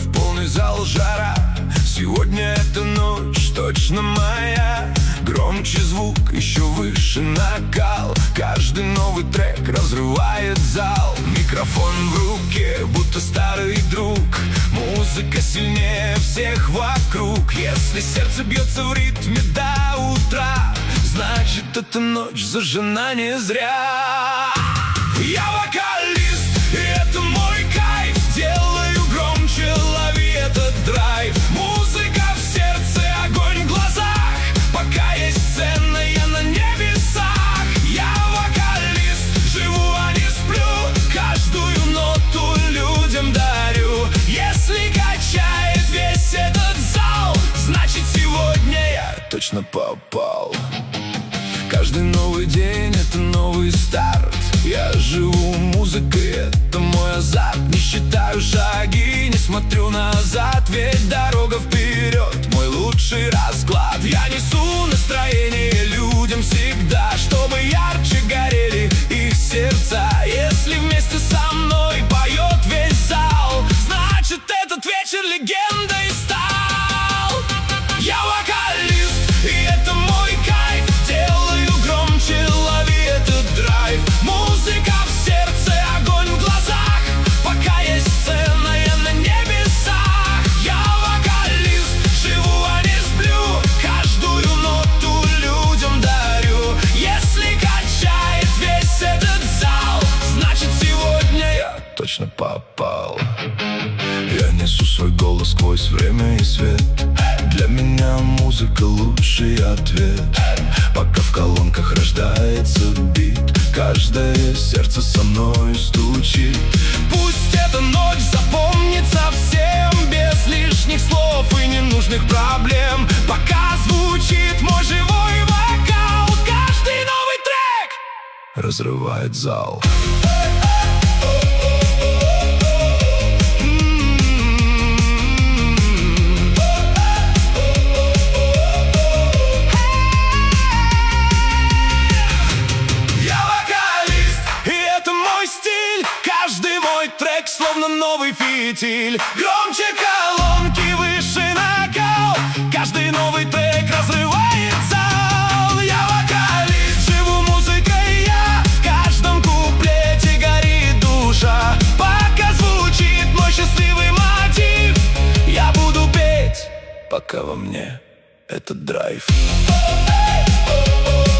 в полный зал жара. Сегодня эта ночь точно моя. Громче звук, еще выше накал. Каждый новый трек разрывает зал. Микрофон в руке, будто старый друг. Музыка сильнее всех вокруг. Если сердце бьется в ритме до утра, значит, эта ночь зажжена не зря. Я вокалист, и это мой кайф. Делаю громче, лови этот драйв. Музыка в сердце, огонь в глазах. Пока есть сцена, я на небесах. Я вокалист, живу, а не сплю. Каждую ноту людям дарю. Если качает весь этот зал, значит, сегодня я точно попал. Каждый новый день — это новый старт. Я живу музыкой, это мой азарт. Не считаю шаги, не смотрю назад, ведь дорога вперед — мой лучший расклад. Я несу настроение людям всегда, чтобы ярче горели их сердца. Если вместе со мной поет весь зал, значит, этот вечер легендой стал. Я вокалист, и это мой кайф. Делаю громче, лови этот драйв. Музыка в сердце, огонь в глазах. Пока есть сцена, я на небесах. Я вокалист, живу, а не сплю. Каждую ноту людям дарю. Если качает весь этот зал, значит, сегодня я точно попал. Я несу свой голос сквозь время и свет. Для меня музыка — лучший ответ. Пока в колонках рождается бит, каждое сердце со мной стучит. Пусть эта ночь запомнится всем, без лишних слов и ненужных проблем. Пока звучит мой живой вокал, каждый новый трек разрывает зал. Каждый мой трек словно новый фитиль. Громче колонки, выше накал. Каждый новый трек разрывает зал. Я вокалист, живу музыкой я. В каждом куплете горит душа. Пока звучит мой счастливый мотив, я буду петь, пока во мне этот драйв.